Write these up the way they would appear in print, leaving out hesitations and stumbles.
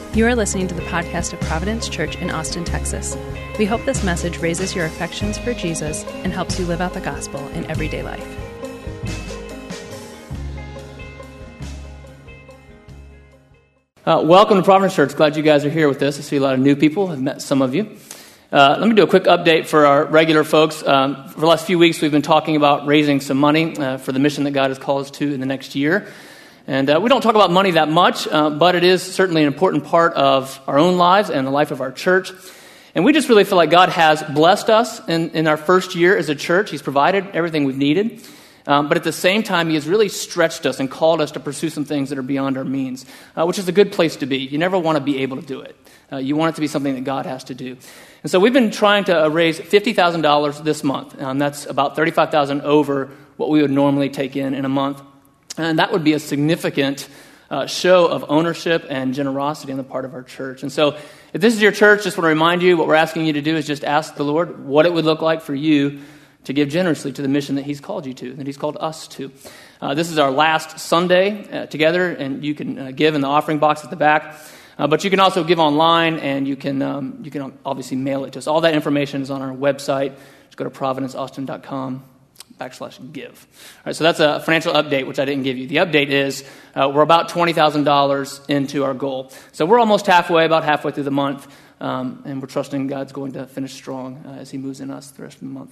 You are listening to the podcast of Providence Church in Austin, Texas. We hope this message raises your affections for Jesus and helps you live out the gospel in everyday life. Welcome to Providence Church. Glad you guys are here with us. I see a lot of new people. I've met some of you. Let me do a quick update for our regular folks. For the last few weeks, we've been talking about raising some money for the mission that God has called us to in the next year. And we don't talk about money that much, but it is certainly an important part of our own lives and the life of our church. And we just really feel like God has blessed us in our first year as a church. He's provided everything we've needed. But at the same time, He has really stretched us and called us to pursue some things that are beyond our means, which is a good place to be. You never want to be able to do it. You want it to be something that God has to do. And so we've been trying to raise $50,000 this month. That's about $35,000 over what we would normally take in a month. And that would be a significant show of ownership and generosity on the part of our church. And so if this is your church, just want to remind you, what we're asking you to do is just ask the Lord what it would look like for you to give generously to the mission that He's called you to, that He's called us to. This is our last Sunday together, and you can give in the offering box at the back. But you can also give online, and you can obviously mail it to us. All that information is on our website. Just go to providenceaustin.com/give. All right, so that's a financial update, which I didn't give you. The update is we're about $20,000 into our goal. So we're almost halfway, about halfway through the month, and we're trusting God's going to finish strong as He moves in us the rest of the month.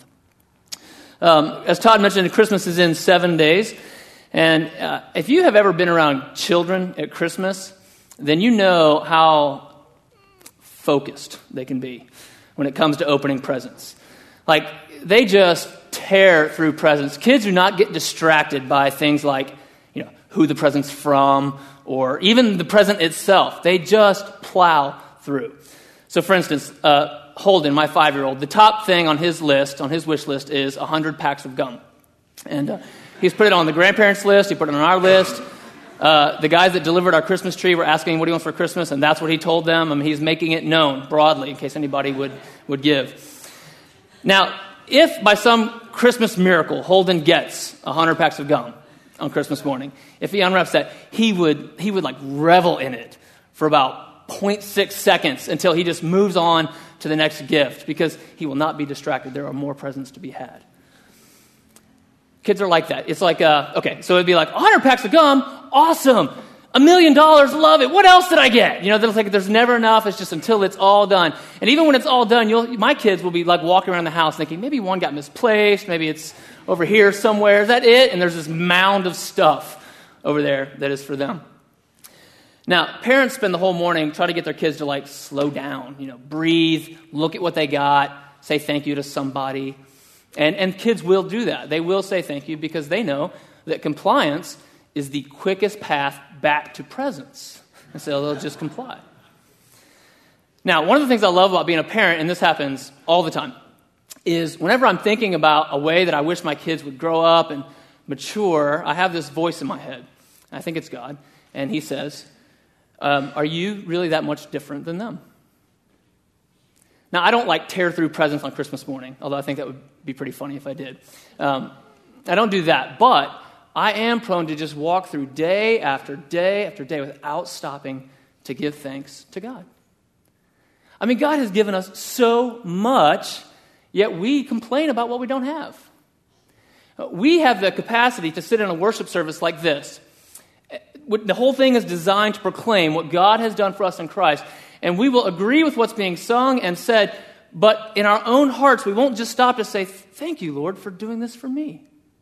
As Todd mentioned, Christmas is in 7 days. And if you have ever been around children at Christmas, then you know how focused they can be when it comes to opening presents. Like, they just tear through presents. Kids do not get distracted by things like, who the present's from or even the present itself. They just plow through. So, for instance, Holden, my 5-year-old, the top thing on his list, on his wish list, is 100 packs of gum. And he's put it on the grandparents' list. He put it on our list. The guys that delivered our Christmas tree were asking what he wants for Christmas, and that's what he told them. I mean, he's making it known broadly in case anybody would give. Now, if by some Christmas miracle Holden gets 100 packs of gum on Christmas morning, if he unwraps that, he would like revel in it for about 0.6 seconds until he just moves on to the next gift, because he will not be distracted. There are more presents to be had. Kids are like that. It's like, okay, so it'd be like 100 packs of gum, awesome. $1 million, love it. What else did I get? There's never enough. It's just until it's all done. And even when it's all done, my kids will be like walking around the house thinking, maybe one got misplaced, maybe it's over here somewhere. Is that it? And there's this mound of stuff over there that is for them. Now, parents spend the whole morning trying to get their kids to slow down, breathe, look at what they got, say thank you to somebody. And kids will do that. They will say thank you because they know that compliance is the quickest path back to presence. And so they'll just comply. Now, one of the things I love about being a parent, and this happens all the time, is whenever I'm thinking about a way that I wish my kids would grow up and mature, I have this voice in my head. I think it's God. And He says, are you really that much different than them? Now, I don't tear through presents on Christmas morning, although I think that would be pretty funny if I did. I don't do that, but I am prone to just walk through day after day after day without stopping to give thanks to God. I mean, God has given us so much, yet we complain about what we don't have. We have the capacity to sit in a worship service like this. The whole thing is designed to proclaim what God has done for us in Christ, and we will agree with what's being sung and said, but in our own hearts, we won't just stop to say, thank you, Lord, for doing this for me.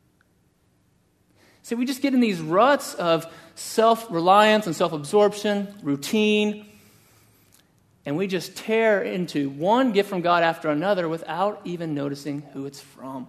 See, we just get in these ruts of self-reliance and self-absorption, routine, and we just tear into one gift from God after another without even noticing who it's from.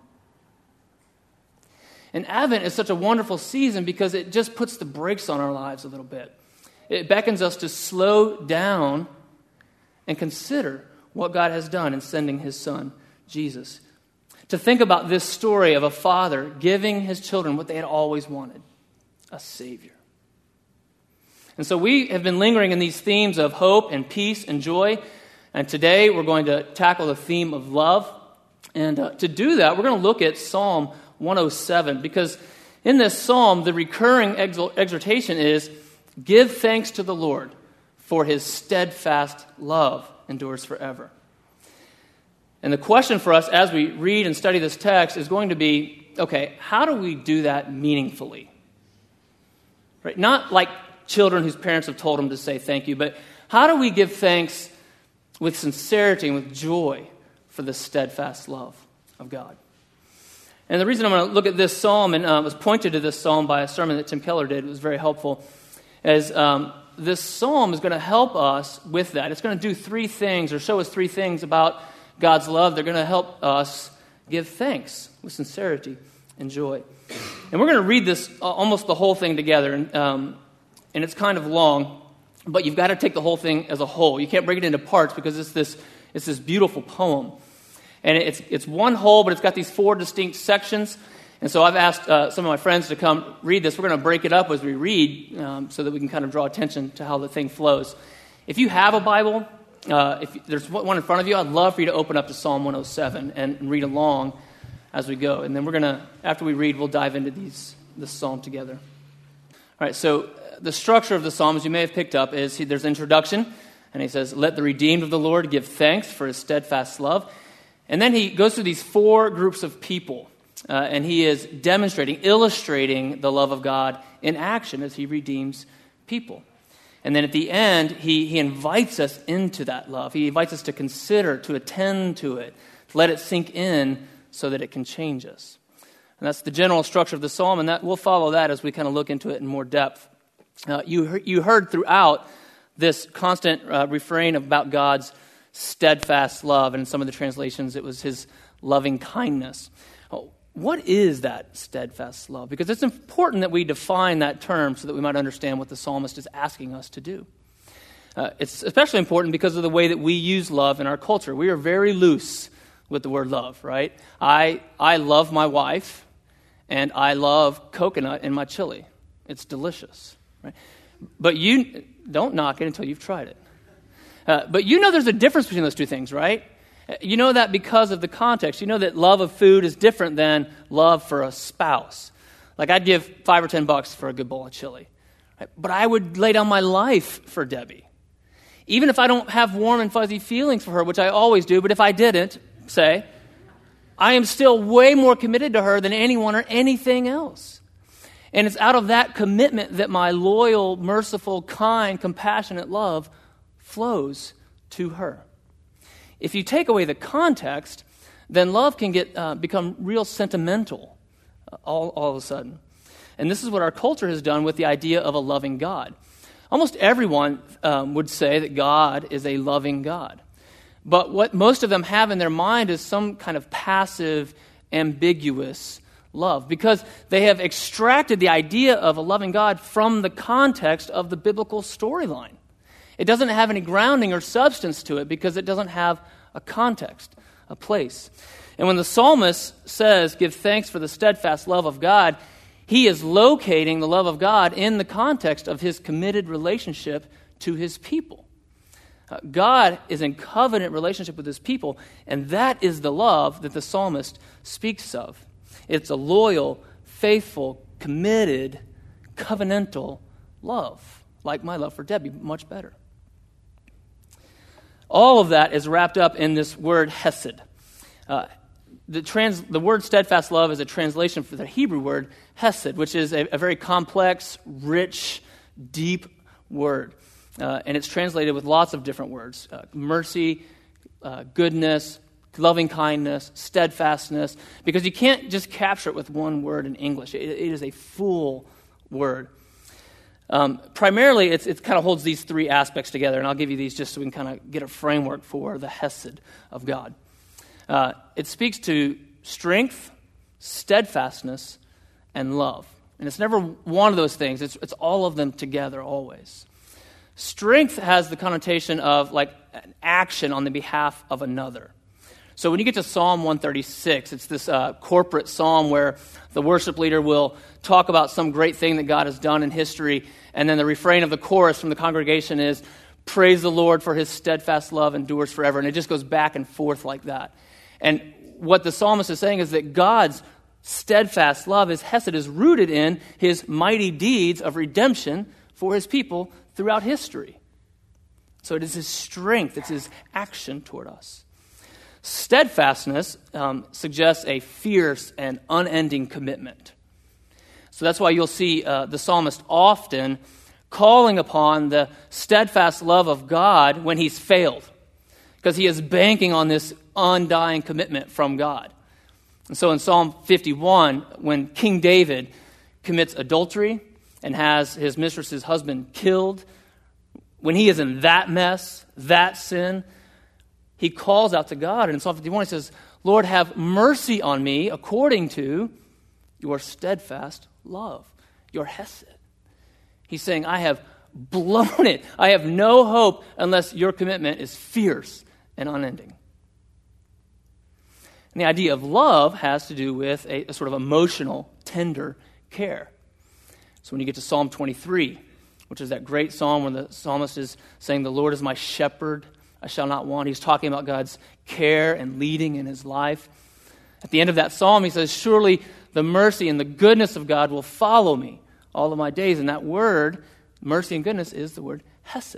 And Advent is such a wonderful season because it just puts the brakes on our lives a little bit. It beckons us to slow down and consider what God has done in sending His Son, Jesus. To think about this story of a father giving his children what they had always wanted, a Savior. And so we have been lingering in these themes of hope and peace and joy. And today we're going to tackle the theme of love. And to do that, we're going to look at Psalm 107, because in this psalm, the recurring exhortation is, give thanks to the Lord, for his steadfast love endures forever. And the question for us as we read and study this text is going to be, okay, how do we do that meaningfully? Right? Not like children whose parents have told them to say thank you, but how do we give thanks with sincerity and with joy for the steadfast love of God? And the reason I'm going to look at this psalm, and was pointed to this psalm by a sermon that Tim Keller did, it was very helpful, is this psalm is going to help us with that. It's going to do three things, or show us three things about God's love. They're going to help us give thanks with sincerity and joy. And we're going to read this almost the whole thing together, and it's kind of long, but you've got to take the whole thing as a whole. You can't break it into parts because it's this beautiful poem. And it's one whole, but it's got these four distinct sections. And so I've asked some of my friends to come read this. We're going to break it up as we read so that we can kind of draw attention to how the thing flows. If you have a Bible, if there's one in front of you, I'd love for you to open up to Psalm 107 and read along as we go. And then we're going to, after we read, we'll dive into this psalm together. All right, so the structure of the psalm, as you may have picked up, is there's introduction, and he says, "Let the redeemed of the Lord give thanks for his steadfast love." And then he goes through these four groups of people, and he is illustrating the love of God in action as he redeems people. And then at the end, he invites us into that love. He invites us to consider, to attend to it, to let it sink in so that it can change us. And that's the general structure of the psalm, and that we'll follow that as we kind of look into it in more depth. You heard throughout this constant refrain about God's steadfast love, and in some of the translations it was his loving kindness. What is that steadfast love? Because it's important that we define that term so that we might understand what the psalmist is asking us to do. It's especially important because of the way that we use love in our culture. We are very loose with the word love, right? I love my wife, and I love coconut in my chili. It's delicious, right? But you don't knock it until you've tried it. But you know there's a difference between those two things, right? You know that because of the context. You know that love of food is different than love for a spouse. Like I'd give $5 or $10 for a good bowl of chili. Right? But I would lay down my life for Debbie. Even if I don't have warm and fuzzy feelings for her, which I always do, but if I didn't, say, I am still way more committed to her than anyone or anything else. And it's out of that commitment that my loyal, merciful, kind, compassionate love flows to her. If you take away the context, then love can become real sentimental all of a sudden. And this is what our culture has done with the idea of a loving God. Almost everyone would say that God is a loving God. But what most of them have in their mind is some kind of passive, ambiguous love, because they have extracted the idea of a loving God from the context of the biblical storyline. It doesn't have any grounding or substance to it because it doesn't have a context, a place. And when the psalmist says, give thanks for the steadfast love of God, he is locating the love of God in the context of his committed relationship to his people. God is in covenant relationship with his people, and that is the love that the psalmist speaks of. It's a loyal, faithful, committed, covenantal love, like my love for Debbie, much better. All of that is wrapped up in this word hesed. The word steadfast love is a translation for the Hebrew word hesed, which is a very complex, rich, deep word. And it's translated with lots of different words. Mercy, goodness, loving kindness, steadfastness, because you can't just capture it with one word in English. It is a full word. Primarily, it kind of holds these three aspects together, and I'll give you these just so we can kind of get a framework for the hesed of God. It speaks to strength, steadfastness, and love. And it's never one of those things. It's all of them together always. Strength has the connotation of like an action on the behalf of another. So when you get to Psalm 136, it's this corporate psalm where the worship leader will talk about some great thing that God has done in history, and then the refrain of the chorus from the congregation is, praise the Lord for his steadfast love endures forever. And it just goes back and forth like that. And what the psalmist is saying is that God's steadfast love, his hesed, is rooted in his mighty deeds of redemption for his people throughout history. So it is his strength, it's his action toward us. Steadfastness suggests a fierce and unending commitment. So that's why you'll see the psalmist often calling upon the steadfast love of God when he's failed, because he is banking on this undying commitment from God. And so in Psalm 51, when King David commits adultery and has his mistress's husband killed, when he is in that mess, that sin, he calls out to God. And in Psalm 51, he says, Lord, have mercy on me according to your steadfast love, your hesed. He's saying, I have blown it. I have no hope unless your commitment is fierce and unending. And the idea of love has to do with a sort of emotional, tender care. So when you get to Psalm 23, which is that great psalm where the psalmist is saying, the Lord is my shepherd, I shall not want. He's talking about God's care and leading in his life. At the end of that psalm, he says, surely the mercy and the goodness of God will follow me all of my days. And that word, mercy and goodness, is the word hesed.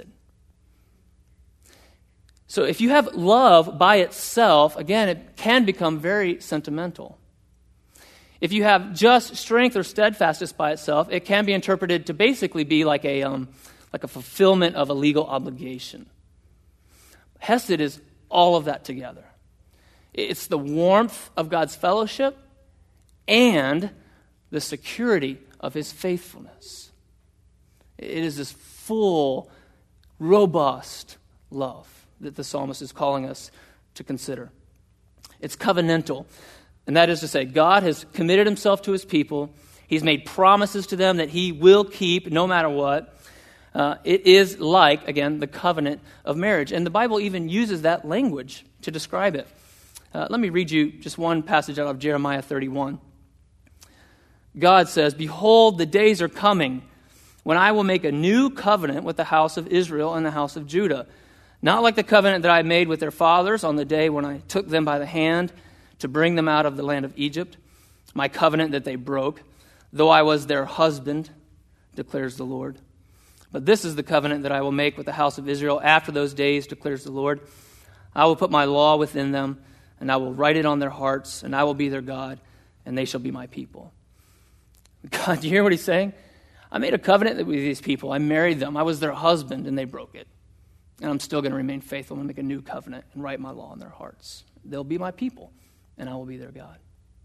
So if you have love by itself, again, it can become very sentimental. If you have just strength or steadfastness by itself, it can be interpreted to basically be like a fulfillment of a legal obligation. Hesed is all of that together. It's the warmth of God's fellowship and the security of his faithfulness. It is this full, robust love that the psalmist is calling us to consider. It's covenantal. And that is to say, God has committed himself to his people. He's made promises to them that he will keep no matter what. It is like, again, the covenant of marriage. And the Bible even uses that language to describe it. Let me read you just one passage out of Jeremiah 31. God says, behold, the days are coming when I will make a new covenant with the house of Israel and the house of Judah. Not like the covenant that I made with their fathers on the day when I took them by the hand to bring them out of the land of Egypt, my covenant that they broke, though I was their husband, declares the Lord. But this is the covenant that I will make with the house of Israel after those days, declares the Lord. I will put my law within them, and I will write it on their hearts, and I will be their God, and they shall be my people. God, do you hear what he's saying? I made a covenant with these people. I married them. I was their husband, and they broke it. And I'm still going to remain faithful. I'm going to make a new covenant and write my law on their hearts. They'll be my people, and I will be their God.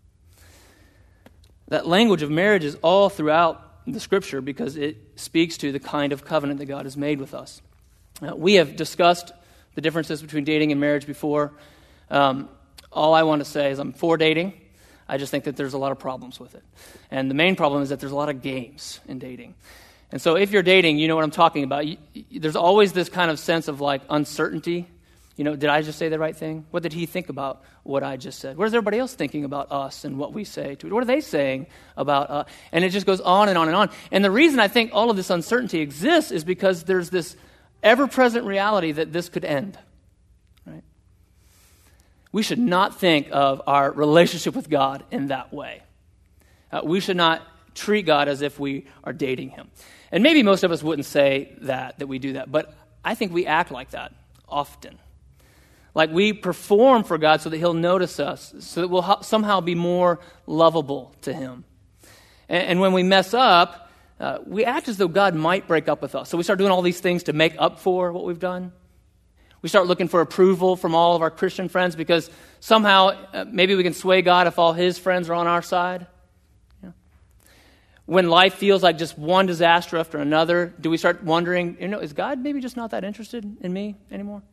That language of marriage is all throughout the Scripture because it speaks to the kind of covenant that God has made with us. We have discussed the differences between dating and marriage before. All I want to say is I'm for dating. I just think that there's a lot of problems with it. And the main problem is that there's a lot of games in dating. And so if you're dating, you know what I'm talking about. There's always this kind of sense of like uncertainty. You know, did I just say the right thing? What did he think about what I just said? What is everybody else thinking about us and what we say to it? What are they saying about us? And it just goes on and on and on. And the reason I think all of this uncertainty exists is because there's this ever-present reality that this could end. Right? We should not think of our relationship with God in that way. We should not treat God as if we are dating him. And maybe most of us wouldn't say that we do that, but I think we act like that often. Like we perform for God so that he'll notice us, so that we'll somehow be more lovable to him. And when we mess up, we act as though God might break up with us. So we start doing all these things to make up for what we've done. We start looking for approval from all of our Christian friends because somehow maybe we can sway God if all his friends are on our side. When life feels like just one disaster after another, do we start wondering, is God maybe just not that interested in me anymore?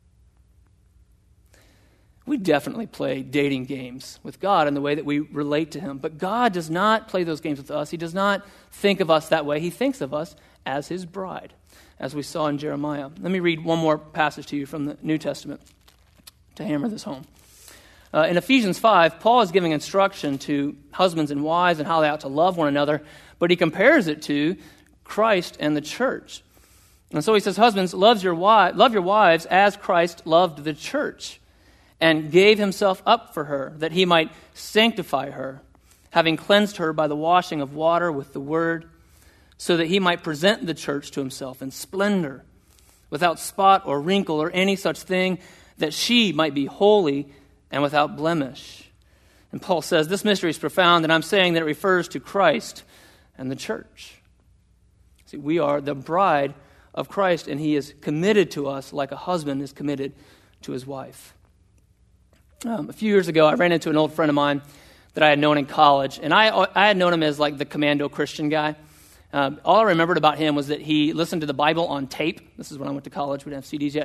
We definitely play dating games with God in the way that we relate to him. But God does not play those games with us. He does not think of us that way. He thinks of us as his bride, as we saw in Jeremiah. Let me read one more passage to you from the New Testament to hammer this home. In Ephesians 5, Paul is giving instruction to husbands and wives and how they ought to love one another, but he compares it to Christ and the church. And so he says, husbands, love your wives as Christ loved the church and gave himself up for her, that he might sanctify her, having cleansed her by the washing of water with the word, so that he might present the church to himself in splendor, without spot or wrinkle or any such thing, that she might be holy and without blemish. And Paul says, this mystery is profound, and I'm saying that it refers to Christ and the church. See, we are the bride of Christ, and he is committed to us like a husband is committed to his wife. A few years ago, I ran into an old friend of mine that I had known in college, and I had known him as like the commando Christian guy. All I remembered about him was that he listened to the Bible on tape. This is when I went to college. We didn't have CDs yet.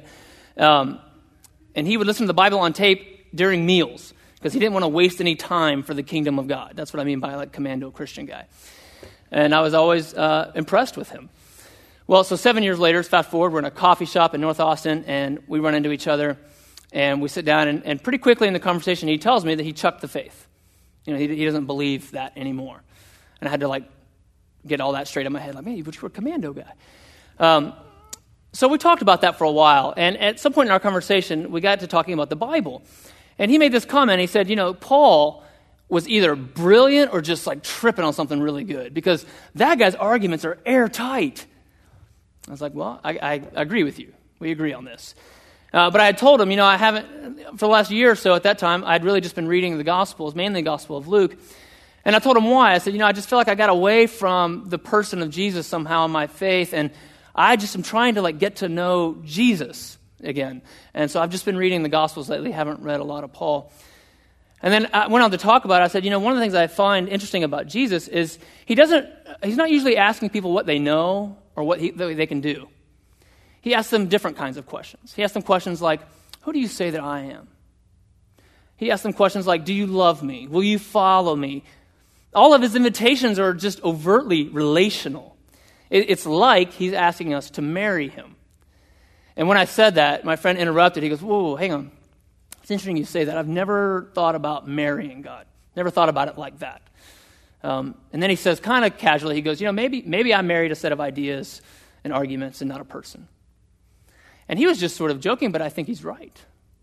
And he would listen to the Bible on tape during meals because he didn't want to waste any time for the kingdom of God. That's what I mean by like commando Christian guy. And I was always impressed with him. Well, so 7 years later, fast forward, we're in a coffee shop in North Austin, and we run into each other, and we sit down, and pretty quickly in the conversation, he tells me that he chucked the faith. You know, he doesn't believe that anymore. And I had to like get all that straight in my head, like, man, but you were a commando guy. So we talked about that for a while, and at some point in our conversation, we got to talking about the Bible. And he made this comment. He said, you know, Paul was either brilliant or just like tripping on something really good, because that guy's arguments are airtight. I was like, well, I agree with you. We agree on this. But I had told him, you know, I haven't, for the last year or so at that time, I'd really just been reading the Gospels, mainly the Gospel of Luke. And I told him why. I said, you know, I just feel like I got away from the person of Jesus somehow in my faith, and I just am trying to like get to know Jesus again. And so I've just been reading the Gospels lately, haven't read a lot of Paul. And then I went on to talk about it. I said, you know, one of the things I find interesting about Jesus is he's not usually asking people what they know or what they can do. He asks them different kinds of questions. He asks them questions like, who do you say that I am? He asks them questions like, do you love me? Will you follow me? All of his invitations are just overtly relational. It's like he's asking us to marry him. And when I said that, my friend interrupted. He goes, whoa, hang on. It's interesting you say that. I've never thought about marrying God. Never thought about it like that. And then he says, kind of casually, he goes, you know, maybe I married a set of ideas and arguments and not a person. And he was just sort of joking, but I think he's right.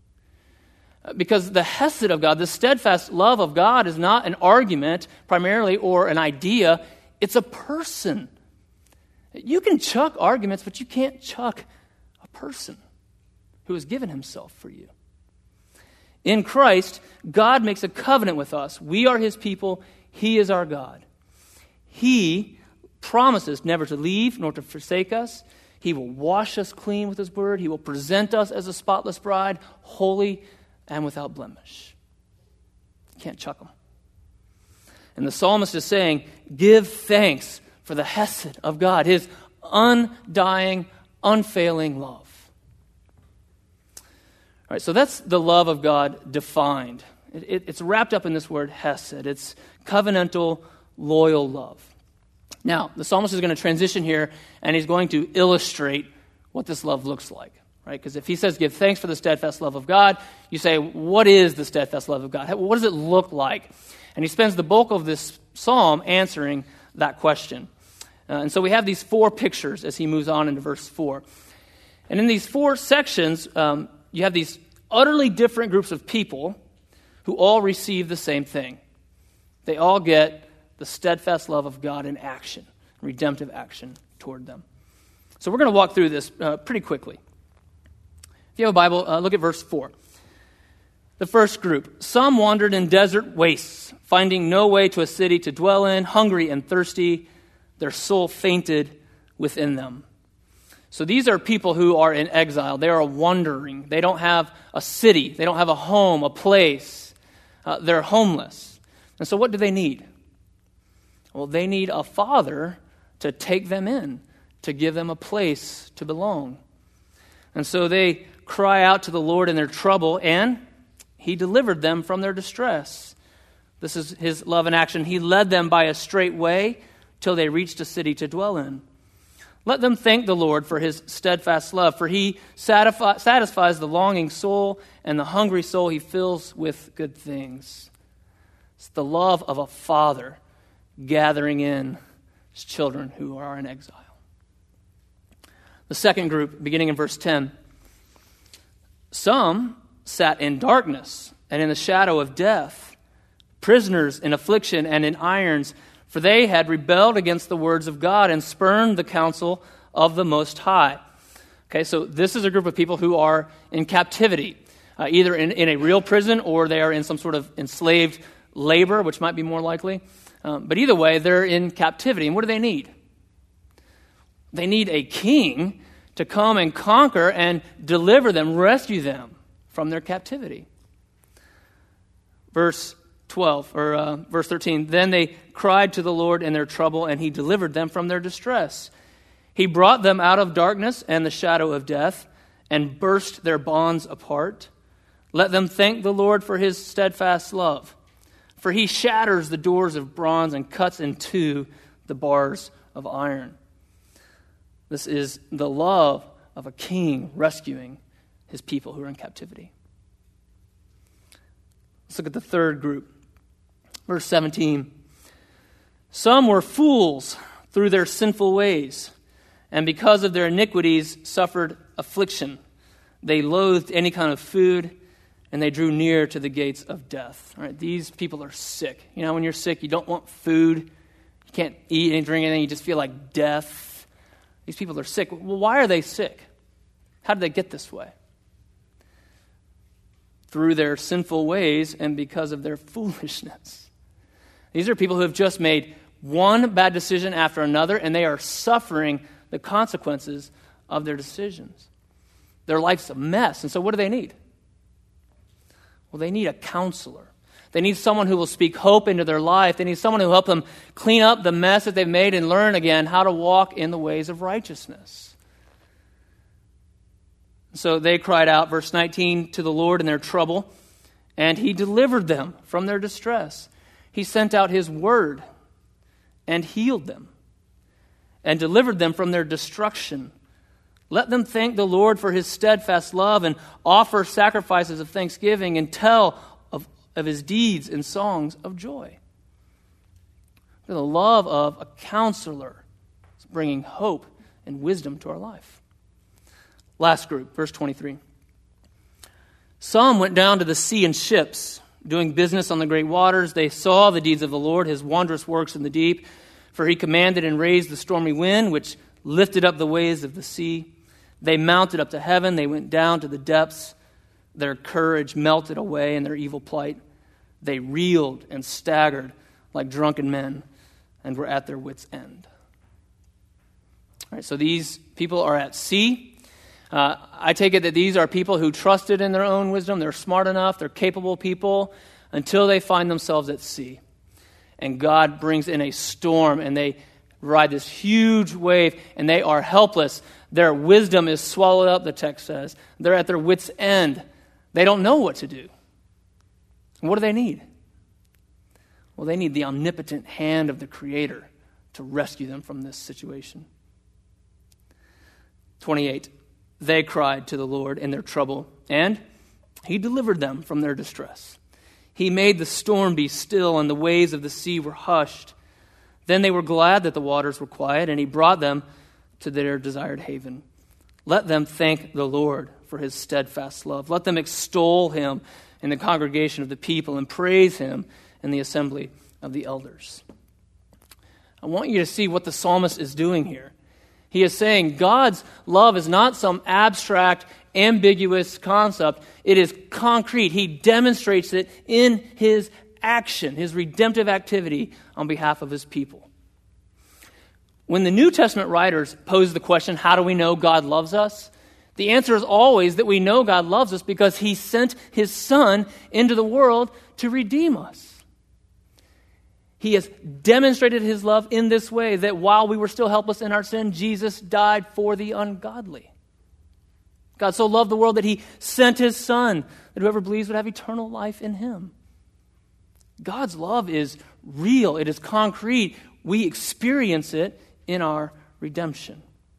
Because the hesed of God, the steadfast love of God, is not an argument primarily or an idea. It's a person. You can chuck arguments, but you can't chuck a person who has given himself for you. In Christ, God makes a covenant with us. We are his people. He is our God. He promises never to leave nor to forsake us. He will wash us clean with his word. He will present us as a spotless bride, holy and without blemish. You can't chuck him. And the psalmist is saying, give thanks for the hesed of God, his undying, unfailing love. All right, so that's the love of God defined. It's wrapped up in this word hesed. It's covenantal, loyal love. Now, the psalmist is going to transition here, and he's going to illustrate what this love looks like. Right? Because if he says, give thanks for the steadfast love of God, you say, what is the steadfast love of God? What does it look like? And he spends the bulk of this psalm answering that question. And so we have these four pictures as he moves on into verse 4. And in these four sections, you have these utterly different groups of people who all receive the same thing. They all get the steadfast love of God in action, redemptive action toward them. So we're going to walk through this pretty quickly. If you have a Bible, look at verse 4. The first group. Some wandered in desert wastes, finding no way to a city to dwell in, hungry and thirsty. Their soul fainted within them. So these are people who are in exile. They are wandering. They don't have a city. They don't have a home, a place. They're homeless. And so what do they need? Well, they need a father to take them in, to give them a place to belong. And so they cry out to the Lord in their trouble, and he delivered them from their distress. This is his love in action. He led them by a straight way till they reached a city to dwell in. Let them thank the Lord for his steadfast love, for he satisfies the longing soul, and the hungry soul he fills with good things. It's the love of a father gathering in his children who are in exile. The second group, beginning in verse 10, some sat in darkness and in the shadow of death, prisoners in affliction and in irons, for they had rebelled against the words of God and spurned the counsel of the Most High. Okay, so this is a group of people who are in captivity, either in a real prison or they are in some sort of enslaved labor, which might be more likely. But either way, they're in captivity. And what do they need? They need a king to come and conquer and deliver them, rescue them from their captivity. Verse 13, then they cried to the Lord in their trouble, and he delivered them from their distress. He brought them out of darkness and the shadow of death, and burst their bonds apart. Let them thank the Lord for his steadfast love, for he shatters the doors of bronze and cuts in two the bars of iron. This is the love of a king rescuing his people who are in captivity. Let's look at the third group. Verse 17. Some were fools through their sinful ways, and because of their iniquities suffered affliction. They loathed any kind of food, and they drew near to the gates of death. All right, these people are sick. You know, when you're sick, you don't want food. You can't eat and drink anything. You just feel like death. These people are sick. Well, why are they sick? How did they get this way? Through their sinful ways and because of their foolishness. These are people who have just made one bad decision after another, and they are suffering the consequences of their decisions. Their life's a mess. And so what do they need? Well, they need a counselor. They need someone who will speak hope into their life. They need someone who will help them clean up the mess that they've made and learn again how to walk in the ways of righteousness. So they cried out, verse 19, to the Lord in their trouble, and he delivered them from their distress. He sent out his word and healed them and delivered them from their destruction. Let them thank the Lord for his steadfast love and offer sacrifices of thanksgiving and tell of his deeds in songs of joy. The love of a counselor is bringing hope and wisdom to our life. Last group, verse 23. Some went down to the sea in ships, doing business on the great waters. They saw the deeds of the Lord, his wondrous works in the deep. For he commanded and raised the stormy wind, which lifted up the waves of the sea. They mounted up to heaven. They went down to the depths. Their courage melted away in their evil plight. They reeled and staggered like drunken men and were at their wits' end. All right, so these people are at sea. I take it that these are people who trusted in their own wisdom. They're smart enough. They're capable people until they find themselves at sea. And God brings in a storm, and they ride this huge wave, and they are helpless. Their wisdom is swallowed up, the text says. They're at their wits' end. They don't know what to do. What do they need? Well, they need the omnipotent hand of the Creator to rescue them from this situation. 28. They cried to the Lord in their trouble, and he delivered them from their distress. He made the storm be still, and the waves of the sea were hushed. Then they were glad that the waters were quiet, and he brought them to their desired haven. Let them thank the Lord for his steadfast love. Let them extol him in the congregation of the people and praise him in the assembly of the elders. I want you to see what the psalmist is doing here. He is saying God's love is not some abstract, ambiguous concept. It is concrete. He demonstrates it in his action, his redemptive activity on behalf of his people. When the New Testament writers pose the question, how do we know God loves us? The answer is always that we know God loves us because he sent his Son into the world to redeem us. He has demonstrated his love in this way, that while we were still helpless in our sin, Jesus died for the ungodly. God so loved the world that he sent his Son, that whoever believes would have eternal life in him. God's love is real. It is concrete. We experience it in our redemption.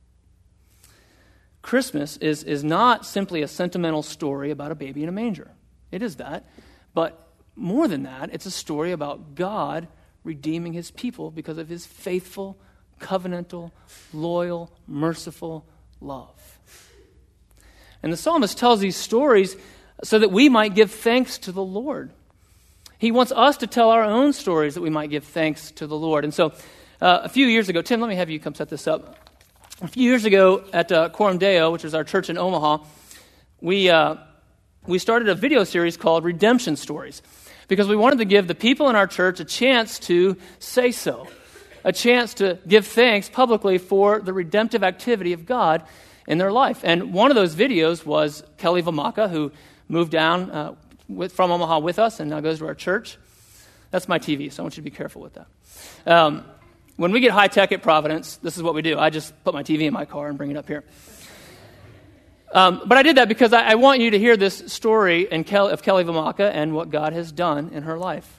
Christmas is not simply a sentimental story about a baby in a manger. It is that. But more than that, it's a story about God redeeming his people because of his faithful, covenantal, loyal, merciful love. And the psalmist tells these stories so that we might give thanks to the Lord. He wants us to tell our own stories that we might give thanks to the Lord. And so a few years ago, Tim, let me have you come set this up. A few years ago at Coram Deo, which is our church in Omaha, we started a video series called Redemption Stories because we wanted to give the people in our church a chance to say so, a chance to give thanks publicly for the redemptive activity of God in their life. And one of those videos was Kelly Vamaka, who moved down from Omaha with us and now goes to our church. That's my TV, so I want you to be careful with that. When we get high tech at Providence, this is what we do. I just put my TV in my car and bring it up here. But I did that because I want you to hear this story of Kelly Vamaka and what God has done in her life.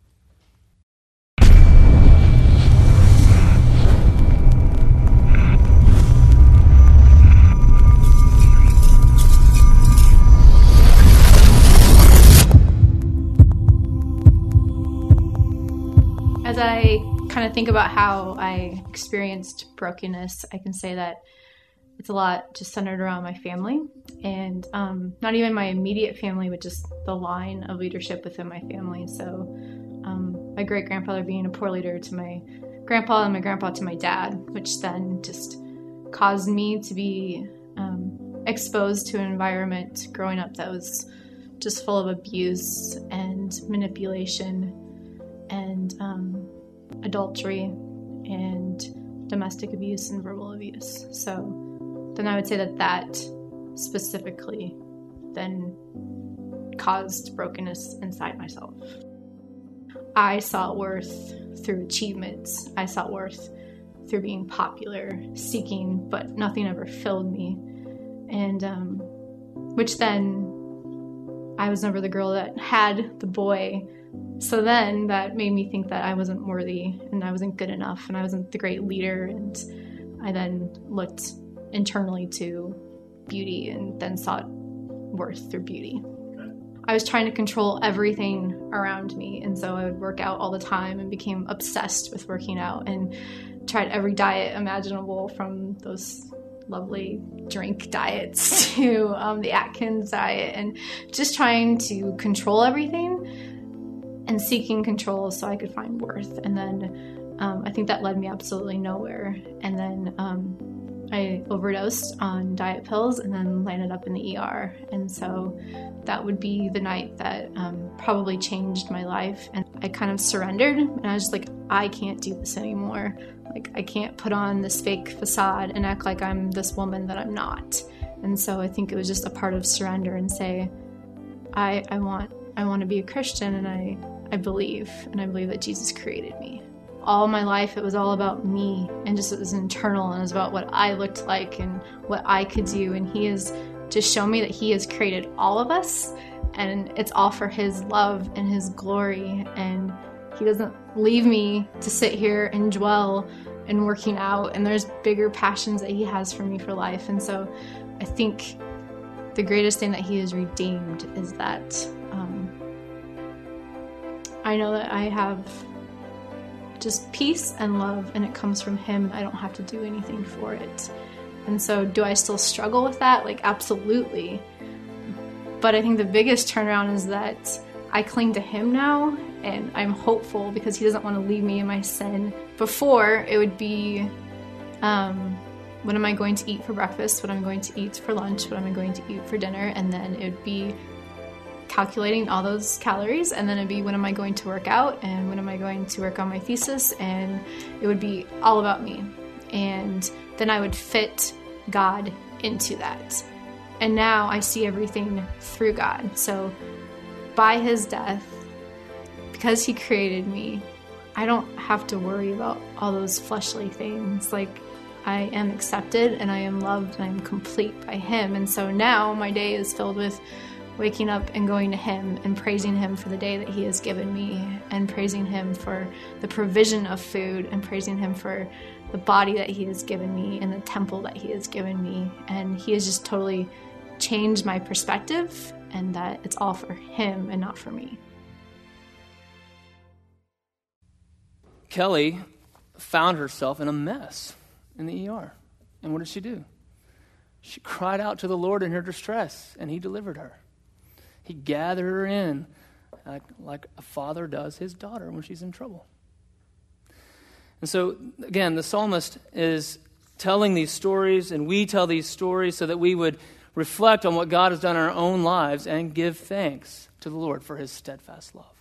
As I kind of think about how I experienced brokenness, I can say that it's a lot just centered around my family, and not even my immediate family, but just the line of leadership within my family. So my great-grandfather being a poor leader to my grandpa and my grandpa to my dad, which then just caused me to be exposed to an environment growing up that was just full of abuse and manipulation and adultery and domestic abuse and verbal abuse. So then I would say that specifically then caused brokenness inside myself. I sought worth through achievements. I sought worth through being popular, seeking, but nothing ever filled me. And which then I was never the girl that had the boy. So then that made me think that I wasn't worthy and I wasn't good enough and I wasn't the great leader. And I then looked internally to beauty and then sought worth through beauty. I was trying to control everything around me, and so I would work out all the time and became obsessed with working out and tried every diet imaginable, from those lovely drink diets to the Atkins diet, and just trying to control everything and seeking control so I could find worth. And then I think that led me absolutely nowhere. And then I overdosed on diet pills and then landed up in the ER. And so that would be the night that probably changed my life. And I kind of surrendered, and I was just like, I can't do this anymore. Like, I can't put on this fake facade and act like I'm this woman that I'm not. And so I think it was just a part of surrender and say, I want to be a Christian, and I believe that Jesus created me. All my life, it was all about me, and just it was internal, and it was about what I looked like and what I could do. And he has just shown me that he has created all of us, and it's all for his love and his glory. And he doesn't leave me to sit here and dwell in working out, and there's bigger passions that he has for me for life. And so I think the greatest thing that he has redeemed is that I know that I have just peace and love, and it comes from him. I don't have to do anything for it. And so do I still struggle with that? Like, absolutely. But I think the biggest turnaround is that I cling to him now, and I'm hopeful because he doesn't want to leave me in my sin. Before, it would be, what am I going to eat for breakfast? What am I going to eat for lunch? What am I going to eat for dinner? And then it would be calculating all those calories, and then it'd be, when am I going to work out, and when am I going to work on my thesis? And it would be all about me. And then I would fit God into that. And now I see everything through God. So by his death, because he created me, I don't have to worry about all those fleshly things. Like, I am accepted and I am loved and I am complete by him. And so now my day is filled with waking up and going to him and praising him for the day that he has given me, and praising him for the provision of food, and praising him for the body that he has given me and the temple that he has given me. And he has just totally changed my perspective, and that it's all for him and not for me. Kelly found herself in a mess in the ER. And what did she do? She cried out to the Lord in her distress, and he delivered her. He gathered her in like a father does his daughter when she's in trouble. And so, again, the psalmist is telling these stories, and we tell these stories so that we would reflect on what God has done in our own lives and give thanks to the Lord for his steadfast love.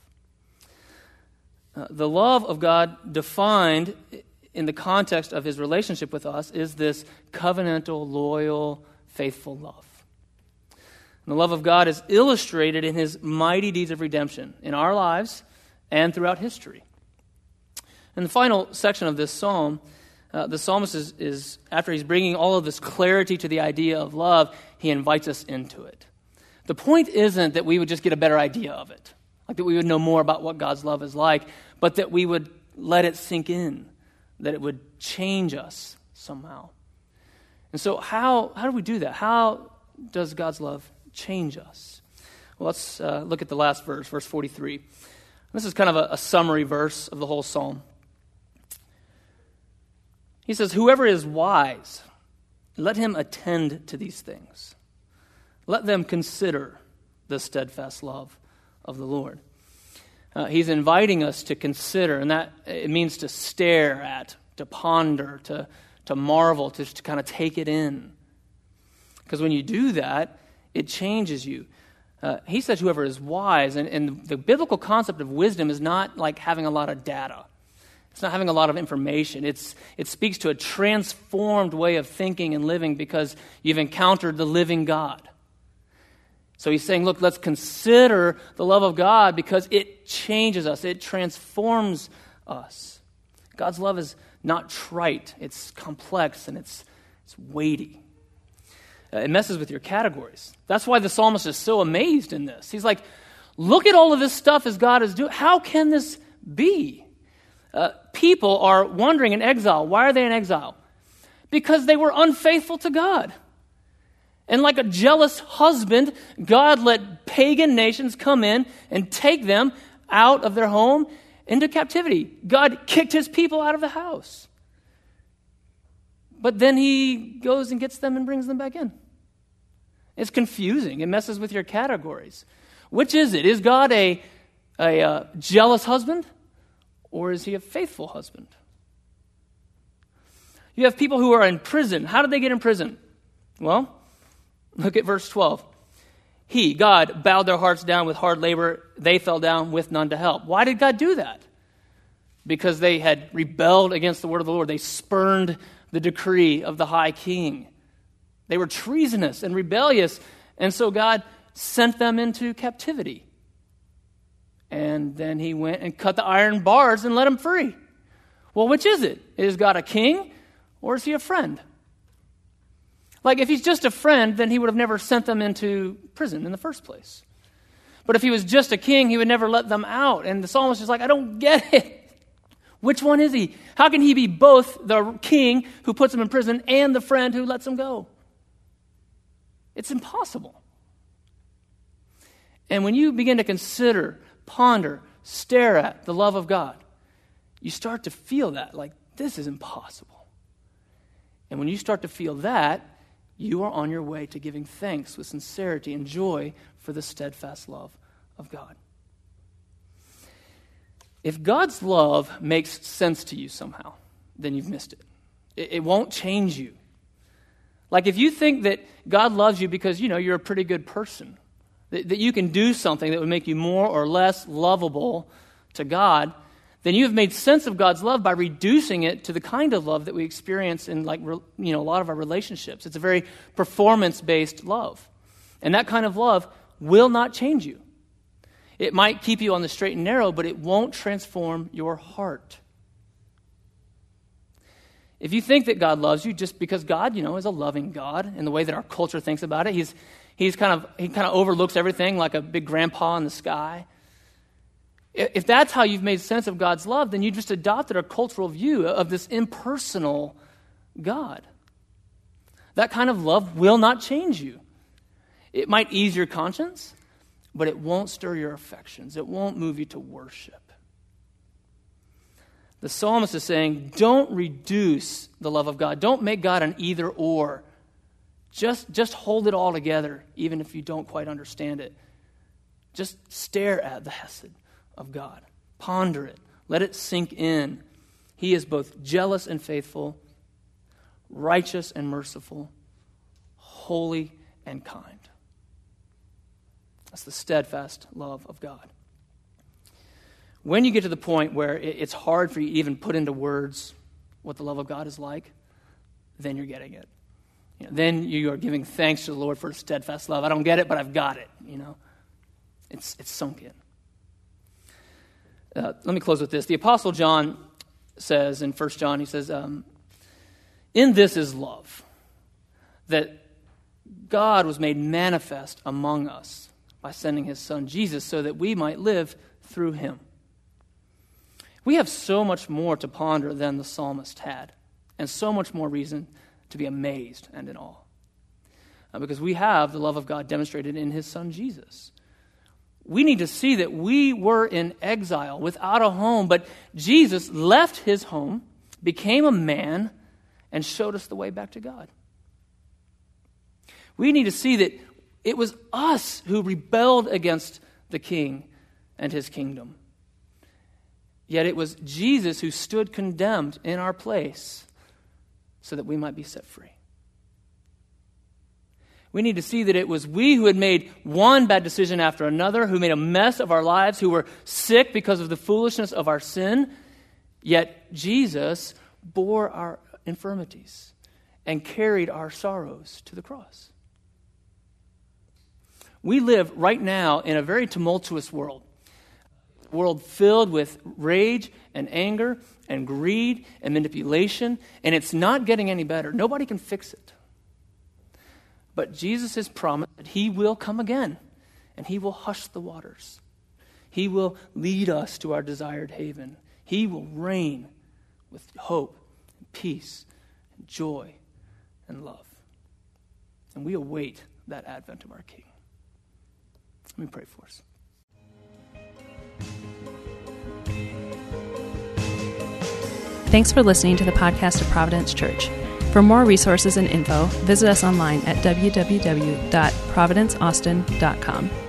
The love of God defined in the context of his relationship with us is this covenantal, loyal, faithful love. And the love of God is illustrated in his mighty deeds of redemption in our lives and throughout history. In the final section of this psalm, the psalmist is, after he's bringing all of this clarity to the idea of love, he invites us into it. The point isn't that we would just get a better idea of it, like that we would know more about what God's love is like, but that we would let it sink in, that it would change us somehow. And so how do we do that? How does God's love change us? Well, let's look at the last verse, verse 43. This is kind of a summary verse of the whole psalm. He says, "Whoever is wise, let him attend to these things. Let them consider the steadfast love of the Lord." He's inviting us to consider, and that it means to stare at, to ponder, to marvel, to kind of take it in. Because when you do that, it changes you. He said whoever is wise, and the biblical concept of wisdom is not like having a lot of data. It's not having a lot of information. It speaks to a transformed way of thinking and living because you've encountered the living God. So he's saying, look, let's consider the love of God because it changes us. It transforms us. God's love is not trite. It's complex and it's weighty. It messes with your categories. That's why the psalmist is so amazed in this. He's like, look at all of this stuff as God is doing. How can this be? People are wandering in exile. Why are they in exile? Because they were unfaithful to God. And like a jealous husband, God let pagan nations come in and take them out of their home into captivity. God kicked his people out of the house. But then he goes and gets them and brings them back in. It's confusing. It messes with your categories. Which is it? Is God a jealous husband? Or is he a faithful husband? You have people who are in prison. How did they get in prison? Well, look at verse 12. He, God, bowed their hearts down with hard labor. They fell down with none to help. Why did God do that? Because they had rebelled against the word of the Lord. They spurned the decree of the high king. They were treasonous and rebellious. And so God sent them into captivity. And then he went and cut the iron bars and let them free. Well, which is it? Is God a king or is he a friend? Like, if he's just a friend, then he would have never sent them into prison in the first place. But if he was just a king, he would never let them out. And the psalmist is like, I don't get it. Which one is he? How can he be both the king who puts them in prison and the friend who lets them go? It's impossible. And when you begin to consider, ponder, stare at the love of God, you start to feel that, like, this is impossible. And when you start to feel that, you are on your way to giving thanks with sincerity and joy for the steadfast love of God. If God's love makes sense to you somehow, then you've missed it. It won't change you. Like if you think that God loves you because, you're a pretty good person, that you can do something that would make you more or less lovable to God, then you have made sense of God's love by reducing it to the kind of love that we experience in a lot of our relationships. It's a very performance-based love. And that kind of love will not change you. It might keep you on the straight and narrow, but it won't transform your heart. If you think that God loves you just because God, is a loving God in the way that our culture thinks about it, he kind of overlooks everything like a big grandpa in the sky. If that's how you've made sense of God's love, then you just adopted a cultural view of this impersonal God. That kind of love will not change you. It might ease your conscience, but it won't stir your affections. It won't move you to worship. The psalmist is saying, don't reduce the love of God. Don't make God an either or. Just hold it all together, even if you don't quite understand it. Just stare at the hesed of God. Ponder it. Let it sink in. He is both jealous and faithful, righteous and merciful, holy and kind. That's the steadfast love of God. When you get to the point where it's hard for you to even put into words what the love of God is like, then you're getting it. Then you are giving thanks to the Lord for his steadfast love. I don't get it, but I've got it. It's sunk in. Let me close with this. The Apostle John says in 1 John, he says, in this is love, that God was made manifest among us by sending his Son Jesus so that we might live through him. We have so much more to ponder than the psalmist had, and so much more reason to be amazed and in awe. Because we have the love of God demonstrated in his Son Jesus. We need to see that we were in exile, without a home, but Jesus left his home, became a man, and showed us the way back to God. We need to see that it was us who rebelled against the King and his kingdom. Yet it was Jesus who stood condemned in our place so that we might be set free. We need to see that it was we who had made one bad decision after another, who made a mess of our lives, who were sick because of the foolishness of our sin. Yet Jesus bore our infirmities and carried our sorrows to the cross. We live right now in a very tumultuous world. A world filled with rage and anger and greed and manipulation, and it's not getting any better. Nobody can fix it. But Jesus has promised that he will come again, and he will hush the waters. He will lead us to our desired haven. He will reign with hope and peace and joy and love. And we await that advent of our King. Let me pray for us. Thanks for listening to the podcast of Providence Church. For more resources and info, visit us online at www.providenceaustin.com.